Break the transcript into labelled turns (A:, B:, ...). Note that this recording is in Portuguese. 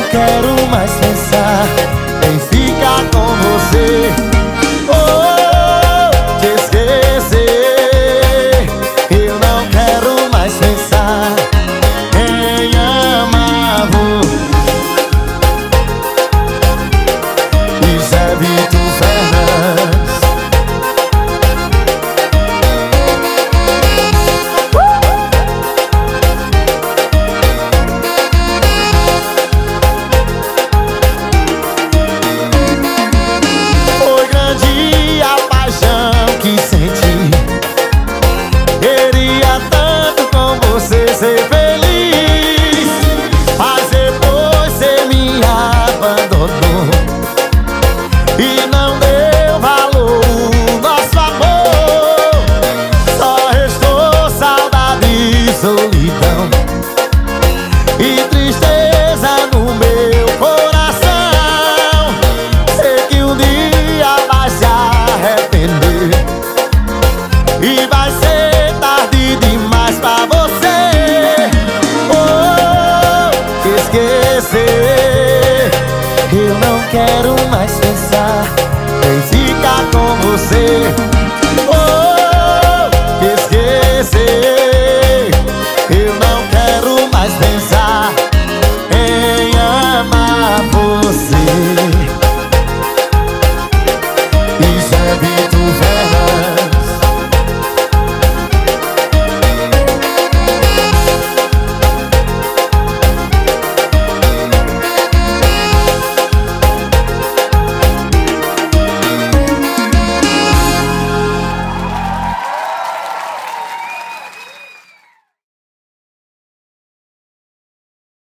A: quero mais pensar em ficar com você ou te esquecer. Eu não quero mais pensar em amar você. Isso é Vitor Fernandes. Queria tanto com você ser feliz, mas depois você me abandonou e não deu valor ao nosso amor. Só restou saudade e solidão e tristeza no meu coração. Sei que um dia vai se arrepender e vai ser tarde demais pra você esquecer. Eu não quero mais pensar em ficar com você.